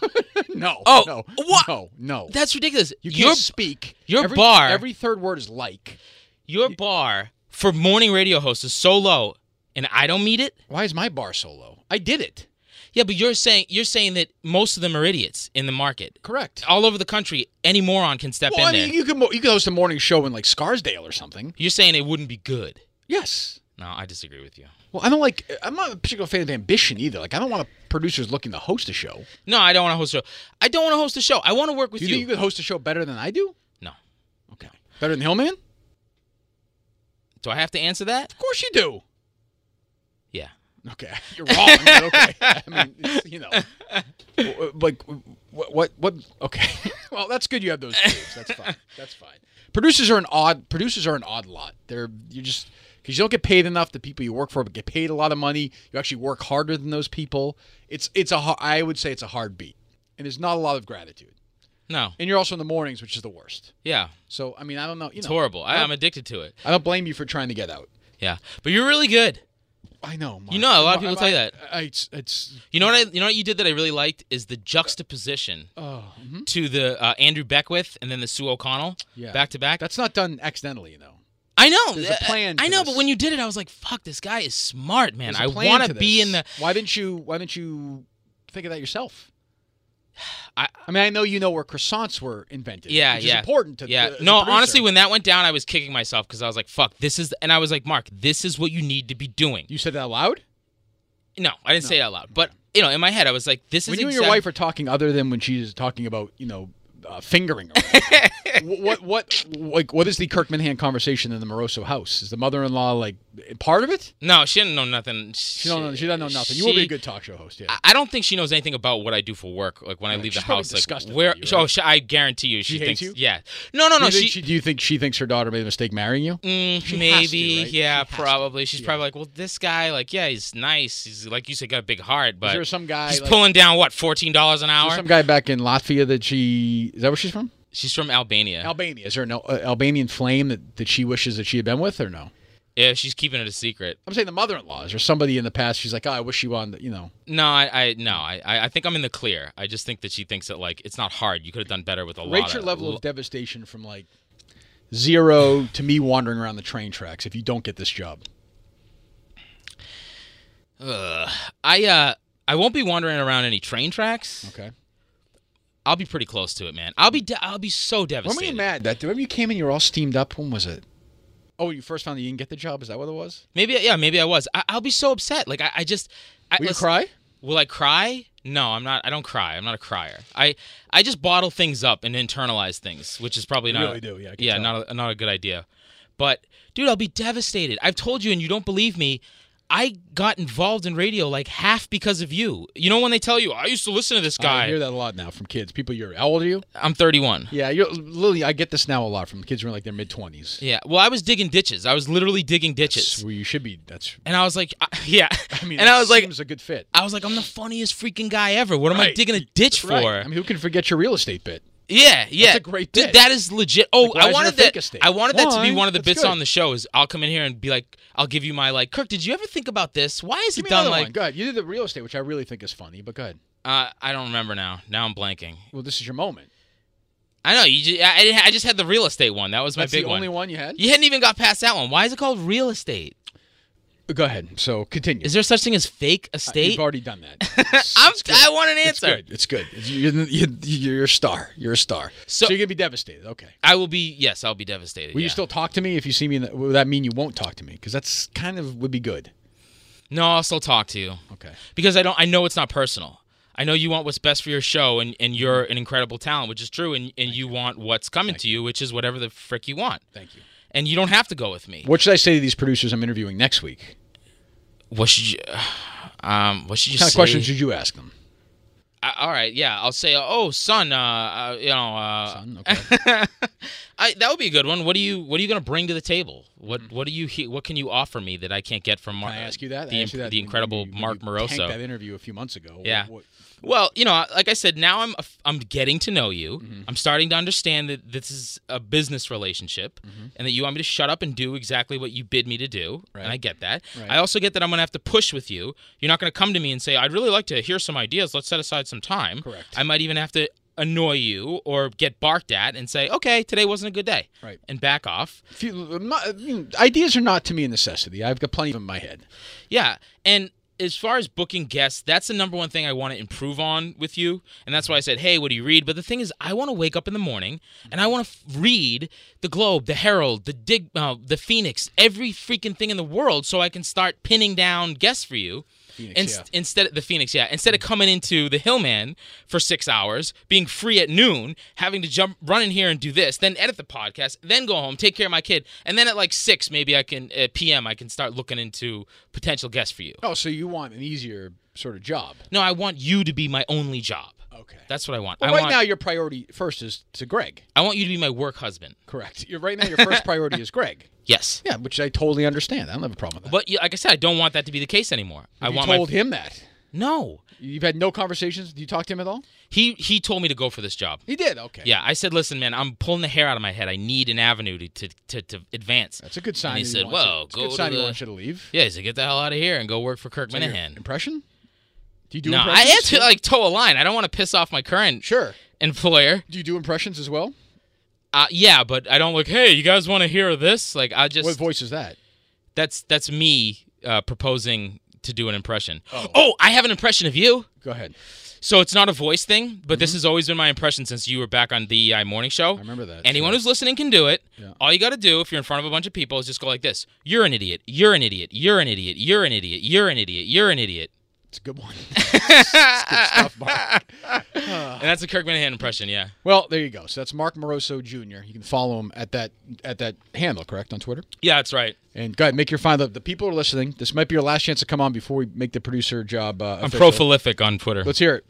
No. Oh, no, what? No, no. That's ridiculous. You your can't speak. your every, bar- Every third word is like. your bar for morning radio hosts is so low, and I don't meet it. Why is my bar so low? I did it. Yeah, but you're saying you're saying that most of them are idiots in the market. Correct. All over the country, any moron can step Well, I in mean, there. you could mo- you could host a morning show in like Scarsdale or something. You're saying it wouldn't be good. Yes. No, I disagree with you. Well, I don't like. I'm not a particular fan of ambition either. Like, I don't want producers looking to host a show. No, I don't want to host a show. I don't want to host a show. I want to work with Do you, you. think you could host a show better than I do? No. Okay. Better than Hillman? Of Do I have to answer that? course you do. Yeah. Okay, you're wrong. But okay, I mean, it's, you know, w- like what, what, what? Okay, well, that's good. You have those tapes. That's fine. That's fine. Producers are an odd. Producers are an odd lot. They're you just because you don't get paid enough. The people you work for, but get paid a lot of money. You actually work harder than those people. It's it's a. har- I would say it's a hard beat, and there's not a lot of gratitude. No. And you're also in the mornings, which is the worst. Yeah. So I mean, I don't know. You It's know, horrible. I, I I'm don't, addicted to it. I don't blame you for trying to get out. Yeah. But you're really good. I know. Mark. You know, a lot of people I- tell you that. I, it's it's. You know what I, you know what you did that I really liked is the juxtaposition Oh. mhm. to the uh, Andrew Beckwith and then the Sue O'Connell Yeah. back to back. That's not done accidentally, you know. I know. There's a plan I to know, this. but when you did it, I was like, "Fuck, this guy is smart, man. There's a I plan want to to be this. in the." Why didn't you? Why didn't you think of that yourself? I, I mean, I know you know where croissants were invented. Yeah, which yeah. Is important to. Yeah. to- as a No, producer. honestly, when that went down, I was kicking myself because I was like, "Fuck, this is," and I was like, "Mark, this is what you need to be doing." You said that out loud. No, I didn't say it out loud, but you know, in my head, I was like, "This is." When you and exact- your wife are talking, other than when she's talking about, you know, uh, fingering her. what, what what like what is the Kirk Minhan conversation in the Moroso house? Is the mother-in-law like part of it? No, she didn't know nothing. She don't know. She doesn't know nothing. You will be a good talk show host. Yeah. I- I don't think she knows anything about what I do for work. Like when I leave the she's probably house, like disgusted where? with you, Oh, right? she, I guarantee you, she, She hates thinks. you? Yeah. No, no, do, no. you think She, she, do you think she thinks her daughter made a mistake marrying you? mm, She has maybe. to, right? Yeah, She has to. probably. She's Yeah. probably like, well, this guy, like, yeah, he's nice. He's like you said, got a big heart, but Is there some guy? he's like, pulling down what fourteen dollars an is there hour. some guy back in Latvia that she is that where she's from? She's from Albania. Albania. Is there an Al- uh, Albanian flame that, that she wishes that she had been with, or no? yeah, she's keeping it a secret. I'm saying the mother-in-law. Is there somebody in the past she's like, oh, I wish she wanted, you know? No, I, I no, I, I think I'm in the clear. I just think that she thinks that like it's not hard. You could have done better with a lot. Rate your of, level of devastation from like zero to me wandering around the train tracks if you don't get this job. Ugh. I uh, I won't be wandering around any train tracks. Okay. I'll be pretty close to it, man. I'll be de- I'll be so When were devastated. you mad? That when you came in, you were all steamed up. When was it? Oh, you first found that you didn't get the job. Is that what it was? Maybe yeah, maybe I was. I- I'll be so upset. Like I, I just. I, Will you listen- cry? Will I cry? No, I'm not. I don't cry. I'm not a crier. I I just bottle things up and internalize things, which is probably You not. really do, yeah, I can yeah, tell. not a, not a good idea. But dude, I'll be devastated. I've told you, and you don't believe me. I got involved in radio like half because of you. You know when they tell you, I used to listen to this guy. I hear that a lot now from kids. People your how old are you? I'm thirty-one. Yeah, you're Lily. I get this now a lot from kids who are in like their mid twenties. Yeah. Well, I was digging ditches. I was literally digging ditches. Where you should be. That's. And I was like, I, yeah. I mean, and that I was like, seems a good fit. I was like, I'm the funniest freaking guy ever. What am I Right. digging a ditch Right. for? I mean, who can forget your real estate bit? Yeah, yeah. a great Dude, bit. that is legit. Oh, Like, why I is wanted there a fake that. estate? I wanted that to be Why? one of the That's bits good. on the show. Is I'll come in here and be like, I'll give you my like, Kirk. Did you ever think about this? Why is Give it me done another like? one. Go ahead. You did the real estate, which I really think is funny, but go ahead. Uh, I don't remember now. Now I'm blanking. Well, this is your moment. I know you. Just, I, I just had the real estate one. That was my That's big the one. only one you had? You hadn't even got past that one. Why is it called real estate? Go ahead. So continue. Is there such thing as fake Uh, estate? You've already done that. I'm, It's good. I want an It's answer. good. It's good. It's, you're, you're, you're a star. You're a star. So- So, you're gonna be devastated. Okay. I will be. Yes, I'll be devastated. Will yeah. you still talk to me if you see me? In the, will that mean you won't talk to me? Because that's kind of would be good. No, I'll still talk to you Okay. because I don't. I know it's not personal. I know you want what's best for your show, and, and you're an incredible talent, which is true, and, and you, you want what's coming Thank to you, which is whatever the frick you want. Thank you. And you don't have to go with me. What should I say to these producers I'm interviewing next week? What should you, um, what should you What kind say? of questions should you ask them? Uh, all right, yeah, I'll say, oh, son, uh, uh you know, uh, Son, okay. I, that would be a good one. What do you, what are you going to bring to the table? What, what do you, he, what can you offer me that I can't get from Mark? Can I ask you that? The, I asked you that the when- incredible when you, Mark when you tanked Moroso. that interview a few months ago. Yeah. What, what, Well, you know, like I said, now I'm I'm getting to know you. Mm-hmm. I'm starting to understand that this is a business relationship, Mm-hmm. and that you want me to shut up and do exactly what you bid me to do. Right. And I get that. Right. I also get that I'm going to have to push with you. You're not going to come to me and say, "I'd really like to hear some ideas. Let's set aside some time." Correct. I might even have to annoy you or get barked at and say, "Okay, today wasn't a good day," Right. and back off. if you, not, I mean, ideas are not to me a necessity. I've got plenty of them in my head. Yeah, and as far as booking guests, that's the number one thing I want to improve on with you, and that's why I said, hey, what do you read? But the thing is, I want to wake up in the morning, and I want to f- read the Globe, the Herald, the Dig, uh, the Phoenix, every freaking thing in the world, so I can start pinning down guests for you. Phoenix, Inst- yeah. Instead of the Phoenix, yeah. Instead of coming into the Hillman for six hours, being free at noon, having to jump, run in here and do this, then edit the podcast, then go home, take care of my kid, and then at like six, maybe I can uh, P M, I can start looking into potential guests for you. Oh, so you want an easier sort of job? No, I want you to be my only job. Okay. That's what I want. Well, I right want, now, your priority first is to Greg. I want you to be my work husband. Correct. You're, right now, your first priority is Greg. Yes. Yeah, which I totally understand. I don't have a problem with that. But yeah, like I said, I don't want that to be the case anymore. I you want told my him that. no. You've had no conversations. Do you talk to him at all? He he told me to go for this job. He did. Okay. Yeah, I said, listen, man, I'm pulling the hair out of my head. I need an avenue to to, to, to advance. That's a good sign. And he that said, wants well, you, it's a go good to sign he the- wants you to leave. Yeah, he said, get the hell out of here and go work for Kirk Is that your Minahan. Impression? Do you do No, I impressions? had to like toe a line. I don't want to piss off my current Sure. employer. Do you do impressions as well? Uh, yeah, but I don't like, hey, you guys want to hear this? Like, I just What voice is that? that's that's me uh, proposing to do an impression. Oh. oh, I have an impression of you. Go ahead. So it's not a voice thing, but this has always been my impression since you were back on the E I Morning Show. I remember that. Anyone sure. who's listening can do it. Yeah. All you got to do if you're in front of a bunch of people is just go like this. You're an idiot. You're an idiot. You're an idiot. You're an idiot. You're an idiot. You're an idiot. It's a good one. It's good stuff, Mark. And that's a Kirk Minahan impression, yeah. Well, there you go. So that's Mark Moroso Junior You can follow him at that at that handle, correct, on Twitter? Yeah, that's right. And go ahead, make your final. The people are listening. This might be your last chance to come on before we make the producer job uh, I'm official. prolific on Twitter. Let's hear it.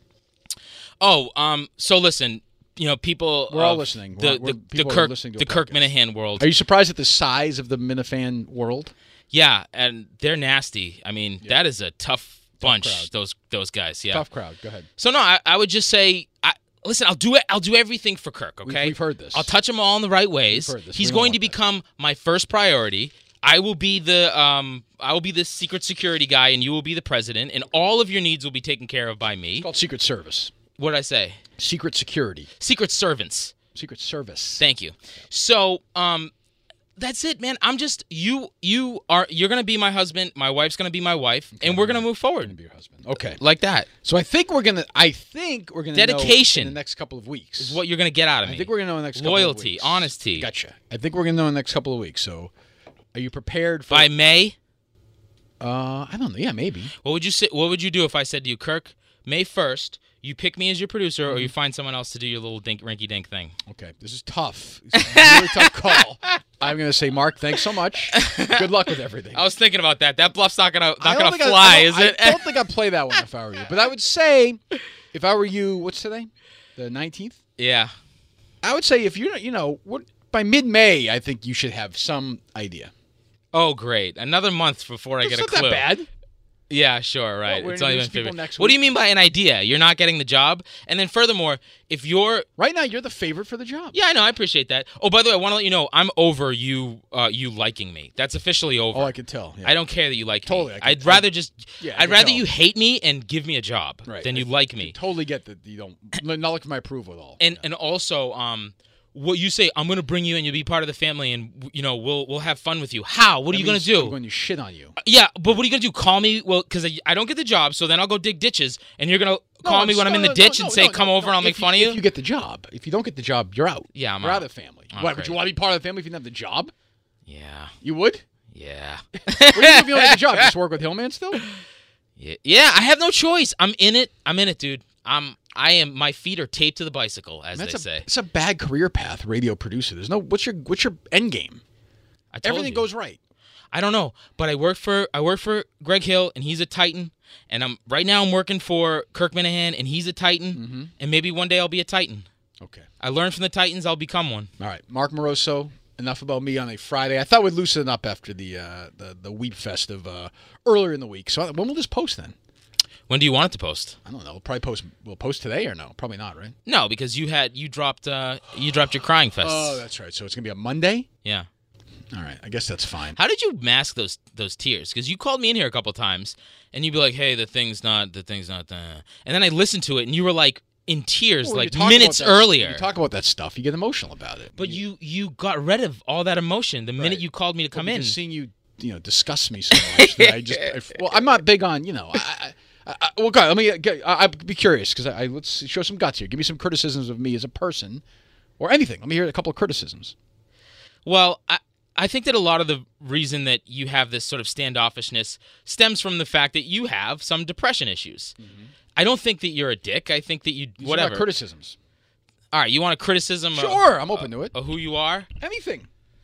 Oh, um, so listen, you know, people. We're all of listening. The, We're- we're- the, the people are Kirk, listening to the a Kirk podcast. Minahan world. Are you surprised at the size of the Minifan world? Yeah, and they're nasty. I mean, that is a tough bunch. crowd. those those guys. Yeah. Tough crowd. Go ahead. So no, I, I would just say, I, listen, I'll do it. I'll do everything for Kirk. Okay, we've heard this. I'll touch him all in the right ways. We've heard this. He's We don't going to want that. become my first priority. I will be the um, I will be the secret security guy, and you will be the president, and all of your needs will be taken care of by me. It's called Secret Service. What did I say? Secret Security. Secret servants. Secret Service. Thank you. So, um, that's it, man. I'm just you. You are. You're gonna be my husband. My wife's gonna be my wife, and we're gonna move Gonna forward be your husband. Okay. like that. So I think we're gonna. I think we're gonna Dedication. know in the next couple of weeks. Is what you're gonna get out of me. I think we're gonna know in the next couple Loyalty, of weeks. honesty. Gotcha. I think we're gonna know in the next couple of weeks. So, are you prepared for? By May, Uh, I don't know. Yeah, maybe. what would you say? What would you do if I said to you, Kirk, May first, you pick me as your producer, or you find someone else to do your little dink, rinky dink thing? Okay, this is tough. It's a really tough call. I'm gonna say, Mark, thanks so much. Good luck with everything. I was thinking about that. That bluff's not gonna I not don't gonna think I- fly, I don't- is it? I don't think I'd play that one if I were you. But I would say, if I were you, what's today? The nineteenth. Yeah. I would say if you're, you know, what, by mid-May, I think you should have some idea. Oh, great! Another month before I It's get a not clue. that bad. Yeah, sure, right. we're it's not even interviewing people February. next What do week. you mean by an idea? You're not getting the job, and then furthermore, if you're Right now, you're the favorite for the job. yeah, I know, I appreciate that. Oh, by the way, I want to let you know I'm over you. Uh, you liking me? That's officially over. Oh, I could tell. Yeah. I don't care that you like Totally, I me. can- I'd rather just. Yeah, I I'd can rather tell. you hate me and give me a job Right. than you I- like me. Totally get that you don't not look for my approval at all. And Yeah. and also, um, what you say, I'm gonna bring you and you'll be part of the family, and you know we'll we'll have fun with you. How? What are That you gonna means do? I'm going to shit on you. Yeah, but what are you gonna do? Call me? Well, because I, I don't get the job, so then I'll go dig ditches, and you're gonna call me when I'm in the ditch and say, "Come over," and I'll make if fun you, of If you get the job, if you don't get the job, you're out. Yeah, I'm you're out. out of the family. Oh, Why would great. you want to be part of the family if you didn't have the job? Yeah, You would. yeah, What do you do if you don't have the job? Just work with Hillman still? yeah. Yeah, I have no choice. I'm in it. I'm in it, dude. I'm I am my feet are taped to the bicycle, as That's they a, say. It's a bad career path, radio producer. There's no what's your what's your end game? I told Everything you. goes right. I don't know, but I work for I work for Greg Hill, and he's a Titan. And I'm right now I'm working for Kirk Minahan, and he's a Titan. Mm-hmm. And maybe one day I'll be a Titan. Okay. I learned from the Titans, I'll become one. All right, Mark Moroso. Enough about me on a Friday. I thought we'd loosen up after the uh, the the Weep Fest of uh, earlier in the week. So when will this post then? When do you want it to post? I don't know. We'll probably post. We'll post today or no? Probably not, right? No, because you had you dropped uh you dropped your crying fest. Oh, that's right. So it's gonna be a Monday. Yeah. All right. I guess that's fine. How did you mask those those tears? Because you called me in here a couple times, and you'd be like, "Hey, the thing's not the thing's not that," and then I listened to it, and you were like in tears, Well, when like you talk minutes about that- earlier. when you talk about that stuff, you get emotional about it. But you you got rid of all that emotion the minute Right. you called me to Well, come in. because seeing you, you know, disgust me so much that I just. I, well, I'm not big on, you know. I, I, I, well, God, let me. Get, I, I'd be curious because I, I let's show some guts here. Give me some criticisms of me as a person, or anything. Let me hear a couple of criticisms. Well, I I think that a lot of the reason that you have this sort of standoffishness stems from the fact that you have some depression issues. Mm-hmm. I don't think that you're a dick. I think that you These are whatever. not criticisms. All right, you want a criticism? of- Sure, I'm open to it. Of who you are. Anything.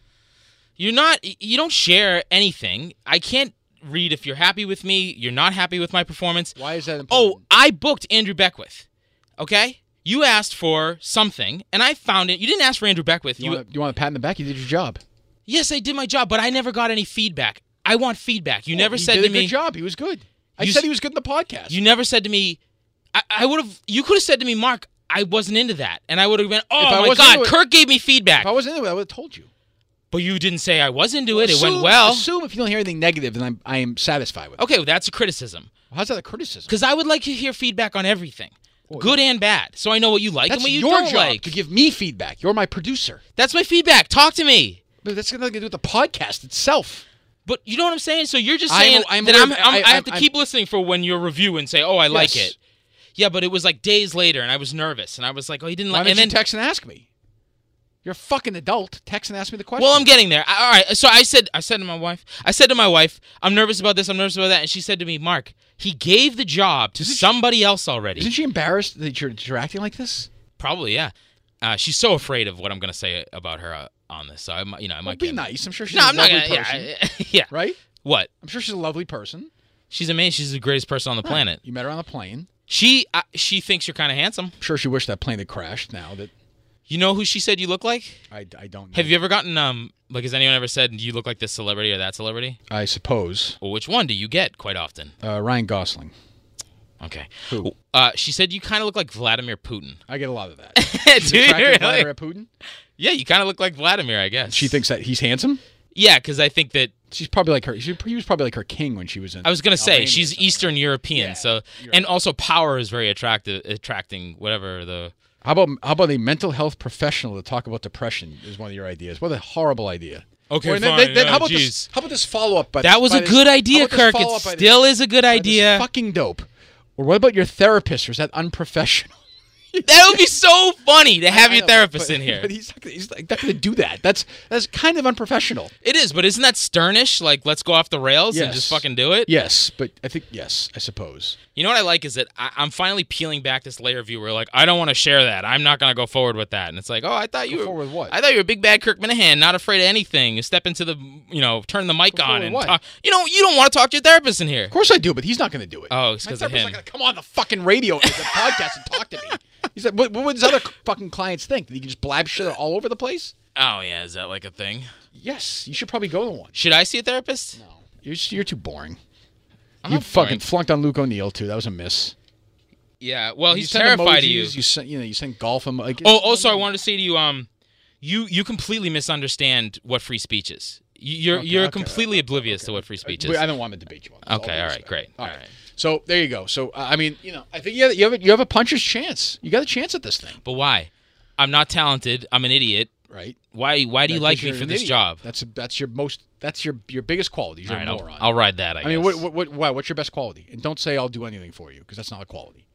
You're not. You don't share anything. I can't read if you're happy with me. You're not happy with my performance. Why is that Oh, important? I booked Andrew Beckwith. Okay, you asked for something, and I found it. You didn't ask for Andrew Beckwith. you, want to, you want to pat in the back? You did your job. Yes, I did my job, but I never got any feedback. I want feedback. You Well, never he said did to a me. good job. He was good. I You said s- he was good in the podcast. You never said to me. I, I would have. You could have said to me, Mark, I wasn't into that, and I would have been. If I Oh my wasn't God, into it- Kirk gave me feedback. if I wasn't into it, I would have told you. But you didn't say I was into it. It assume, went well. Assume if you don't hear anything negative, then I'm I am satisfied with it. Okay, well, that's a criticism. How's that a criticism? Because I would like to hear feedback on everything, good and bad, so I know what you like That's and what you your don't job like. to give me feedback. You're my producer. That's my feedback. Talk to me. But that's got nothing to do with the podcast itself. But you know what I'm saying? So you're just I'm- saying I'm that aware I'm, of- I'm, I, I- have to I'm- keep listening for when you review and say, oh, I like Yes. it. Yeah, but it was like days later, and I was nervous, and I was like, oh, he didn't Why like. don't And you then, text and ask me? You're a fucking adult. Text and ask me the question. well, I'm getting there. I, all right. So I said, I said to my wife, I said to my wife, I'm nervous about this. I'm nervous about that, and she said to me, Mark, he gave the job to Isn't she- somebody else already. Isn't she embarrassed that you're, that you're acting like this? Probably, yeah. Uh, she's so afraid of what I'm going to say about her uh, on this. So I, might- you know, I Well, might be get. nice. I'm sure she's No, a I'm not lovely gonna. person. Yeah, yeah. Right? What? I'm sure she's a lovely person. She's amazing. She's the greatest person on the planet. You met her on the plane. She uh, she thinks you're kind of handsome. I'm sure she wished that plane had crashed now that You know who she said you look like? I, I don't know. Have you ever gotten um like has anyone ever said you look like this celebrity or that celebrity? I suppose. Well, which one do you get quite often? Uh, Ryan Gosling. Okay. Who? Uh, she said you kind of look like Vladimir Putin. I get a lot of that. Do She's you attracted really? to Vladimir Putin. Yeah, you kind of look like Vladimir, I guess. She thinks that he's handsome. Yeah, because I think that She's probably like her. She, he was probably like her king when she was in. I was gonna say Albania or she's something. Eastern European, Yeah, so you're and right. also power is very attractive, attracting whatever the. How about how about a mental health professional to talk about depression is one of your ideas? What a horrible idea. Okay, Or then- fine. then- then uh, how about geez. this? How about this follow up? That was a good idea, Kirk. It still is a good idea. Fucking dope. Or what about your therapist? Or is that unprofessional? That would be so funny to have I your know, therapist but- in here. But he's not, gonna- he's not going to do that. That's that's kind of unprofessional. It is, but isn't that sternish? Like, let's go off the rails and Yes. just fucking do it? Yes, but I think yes, I suppose. You know what I like is that I, I'm finally peeling back this layer of you where, like, I don't want to share that. I'm not going to go forward with that. And it's like, oh, I thought you Go were. forward with what? I thought you were a big bad Kirk Minahan, not afraid of anything. You step into the, you know, turn the mic Go on forward and with what? talk. You know, you don't want to talk to your therapist in here. Of course I do, but he's not going to do it. Oh, it's My 'cause of therapist's him. not going to come on the fucking radio and the podcast and talk to me. He said, what, what would his other fucking clients think? That he can just blab shit all over the place? Oh, yeah. Is that like a thing? Yes, you should probably go to one. Should I see a therapist? No, you're you're too boring. I'm you not fucking boring. flunked on Luke O'Neill too. That was a miss. Yeah. Well, he's you send terrified of emojis, you. You sent, you know, you sent golf him. Like, Oh, also, I wanted to say to you, um, you you completely misunderstand what free speech is. You- You're Okay, you're okay, completely okay, oblivious okay. to what free speech Wait, is. I don't want to debate you on this. Okay, due all right, respect. great, All all right. right. So there you go. So uh, I mean, you know, I think you have, you have a, you have a puncher's chance. You got a chance at this thing, But why? I'm not talented. I'm an idiot. right? Why Why do you That like gives me you for an this idiot. job? That's a, that's your most that's your your biggest quality. You're All a right, I'll, moron. I'll ride that. I, I mean, guess. what what what why, what's your best quality? And don't say I'll do anything for you because that's not a quality.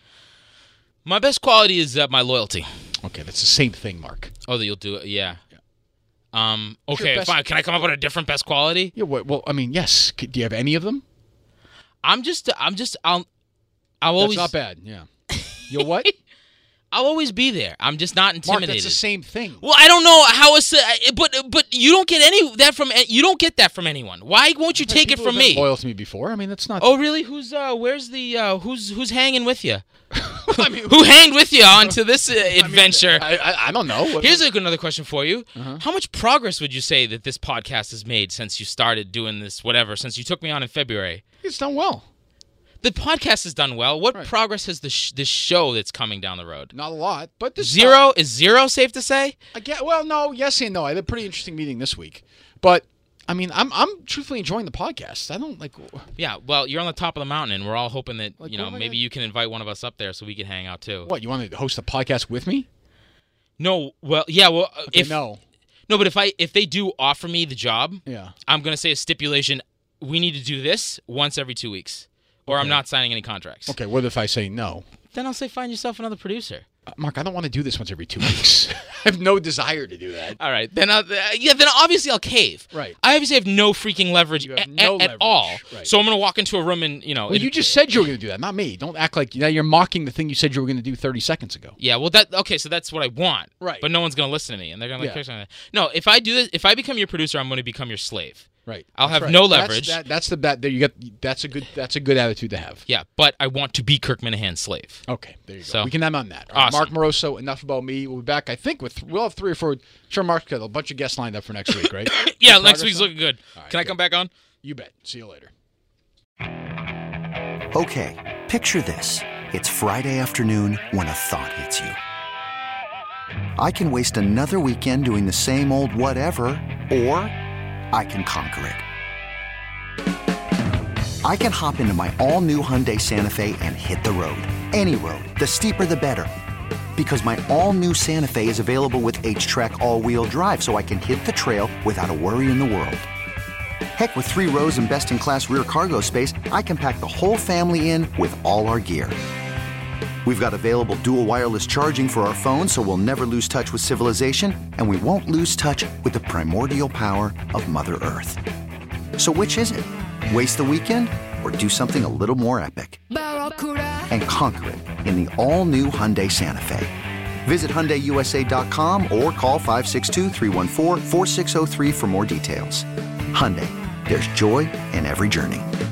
My best quality is uh, my loyalty. Okay, that's the same thing, Mark. Oh, that you'll do it. Yeah. Yeah. Um. What's your Okay. best- Fine. Can I come up with a different best quality? Yeah. Well, well I mean, yes. C- Do you have any of them? I'm just. I'm just. I'll. I'll That's always. not bad. Yeah. You'll what? I'll always be there. I'm just not Mark, intimidated. that's the same thing. Well, I don't know how it's, uh, but but you don't get any that from you don't get that from anyone. Why won't you take it People from have been me? Loyal to me before. I mean, that's not. Oh, really? Who's uh? Where's the uh? Who's who's hanging with you? I mean, Who hanged with you onto this uh, adventure? I, I, I don't know. What, Here's a, another question for you. Uh-huh. How much progress would you say that this podcast has made since you started doing this? Whatever, since you took me on in February. It's done well. The podcast has done well. What Right. progress has the sh- this show that's coming down the road? Not a lot, but this Zero is zero safe to say? I get, well, no, yes and no. I had a pretty interesting meeting this week, but I mean, I'm I'm truthfully enjoying the podcast. I don't like. Yeah, well, you're on the top of the mountain, and we're all hoping that Like, you know what am I maybe gonna- you can invite one of us up there so we can hang out too. What, you want to host a podcast with me? No, well, yeah, well, uh, Okay, if no, no, but if I if they do offer me the job, yeah. I'm gonna say a stipulation: we need to do this once every two weeks, or I'm Okay. not signing any contracts. Okay, what if I say no? Then I'll say find yourself another producer. Uh, Mark, I don't want to do this once every two weeks. I have no desire to do that. All right, then I'll, uh, yeah, then obviously I'll cave. Right. I obviously have no freaking leverage You have a- no a- at leverage, all. right. So I'm gonna walk into a room and you know. Well, it- you just said you were going to do that, not me. Don't act like now you're mocking the thing you said you were going to do thirty seconds ago. Yeah, well, that okay. So that's what I want, Right. But no one's gonna listen to me, and they're gonna Yeah. like, yeah. no. If I do this, if I become your producer, I'm gonna become your slave. Right. I'll That's have right. no That's- leverage. That, that's the that there you get. That's a good. That's a good attitude to have. Yeah, but I want to be Kirk Minahan's slave. Okay, there you go. So- we can end on that. All right, Awesome. Mark Moroso, enough about me. We'll be back, I think, with we'll have three or four. Sure, Mark's got a bunch of guests lined up for next week, right? Yeah, Good next progress week's on- looking good. All right, Can I good. come back on? You bet. See you later. Okay, picture this. It's Friday afternoon when a thought hits you. I can waste another weekend doing the same old whatever, or I can conquer it. I can hop into my all-new Hyundai Santa Fe and hit the road. Any road. The steeper, the better. Because my all-new Santa Fe is available with H-Track all-wheel drive, so I can hit the trail without a worry in the world. Heck, with three rows and best-in-class rear cargo space, I can pack the whole family in with all our gear. We've got available dual wireless charging for our phones, so we'll never lose touch with civilization, and we won't lose touch with the primordial power of Mother Earth. So which is it? Waste the weekend or do something a little more epic? And conquer it in the all-new Hyundai Santa Fe. Visit Hyundai U S A dot com or call five six two, three one four, four six zero three for more details. Hyundai, there's joy in every journey.